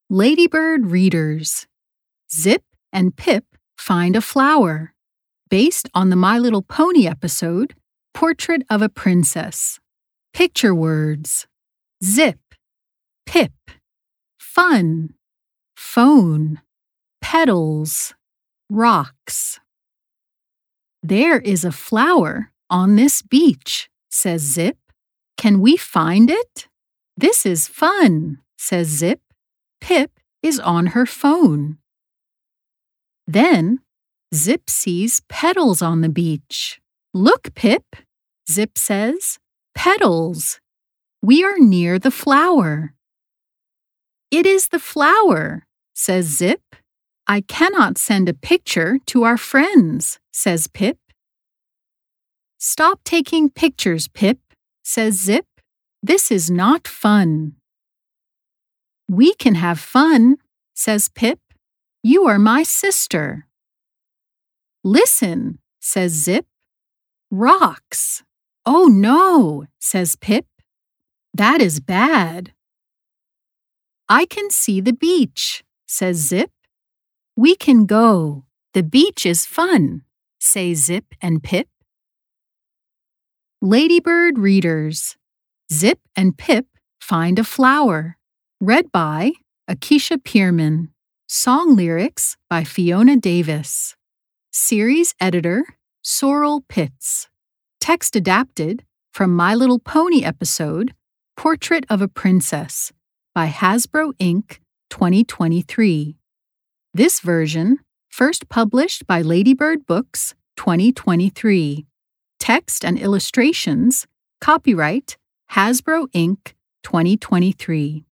Ladybird readers. Zip and Pip find a flower. Based on the My Little Pony episode, Portrait of a Princess. Picture words. Zip, Pip, fun, phone, petals, rocks. There is a flower on this beach, says Zip. Can we find it? This is fun, says Zip. Pip is on her phone. Then Zip sees petals on the beach. Look, Pip, Zip says. Petals. We are near the flower. It is the flower, says Zip. I cannot send a picture to our friends, says Pip. Stop taking pictures, Pip, says Zip. This is not fun. We can have fun, says Pip. You are my sister. Listen, says Zip. Rocks. Oh no, says Pip. That is bad. I can see the beach, says Zip. We can go. The beach is fun, say Zip and Pip. Ladybird readers. Zip and Pip find a flower. Read by Akeisha Pierman. Song lyrics by Fiona Davis. Series editor Sorrel Pitts. Text adapted from My Little Pony episode Portrait of a Princess by Hasbro Inc. 2023. This version first published by Ladybird Books 2023. Text and illustrations copyright Hasbro Inc. 2023.